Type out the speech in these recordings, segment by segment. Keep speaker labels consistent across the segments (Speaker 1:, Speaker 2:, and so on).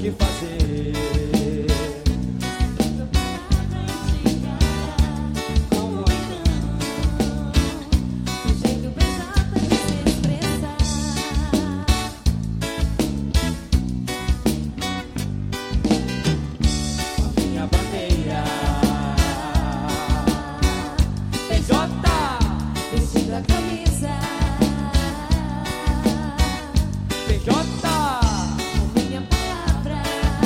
Speaker 1: que fazer.
Speaker 2: Como então? Um jeito bem exato de se expressar.
Speaker 1: Com a minha bandeira PJ,
Speaker 2: Vestindo a camisa,
Speaker 1: PJ,
Speaker 2: com minha palavra,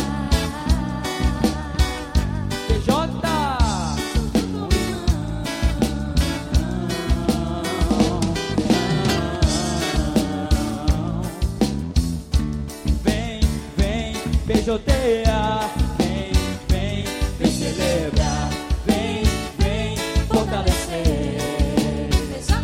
Speaker 1: PJ.
Speaker 2: junto com
Speaker 1: Vem, vem, beijoteia. Vem, vem, vem celebrar. Vem, vem, fortalecer.
Speaker 2: PJ.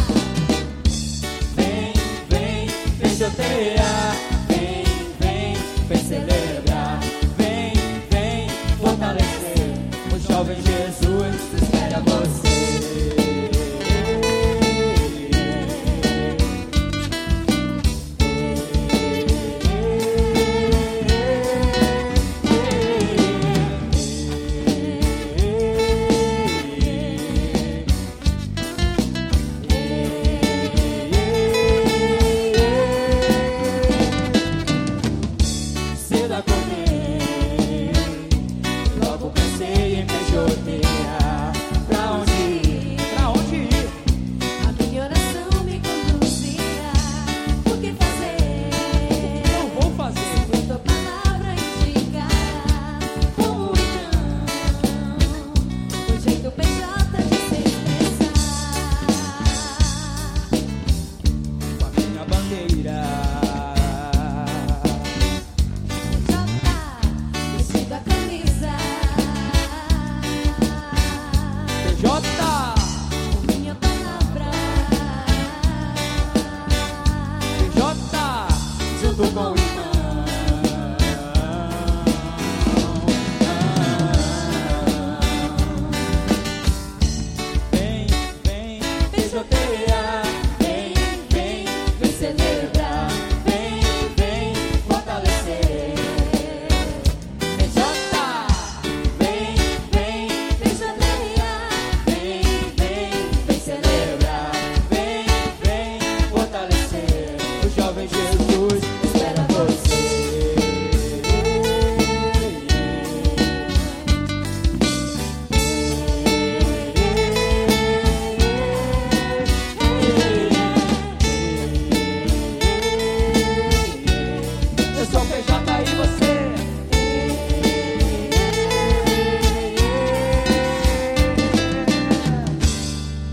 Speaker 1: Vem, vem, beijoteia. Vem, vem, vem celebrar. Vem, vem, fortalecer. O jovem Jesus espera você. Cedo acordei, logo pensei em beijoteia. Pra onde ir? Pra onde ir?
Speaker 2: A minha oração me conduzia. O que fazer?
Speaker 1: Eu vou fazer.
Speaker 2: Se tua palavra indicar. Como então? Um jeito PJ de se expressar.
Speaker 1: Com a minha bandeira
Speaker 2: PJ, vestindo a camisa,
Speaker 1: PJ,
Speaker 2: com minha palavra,
Speaker 1: PJ, junto com o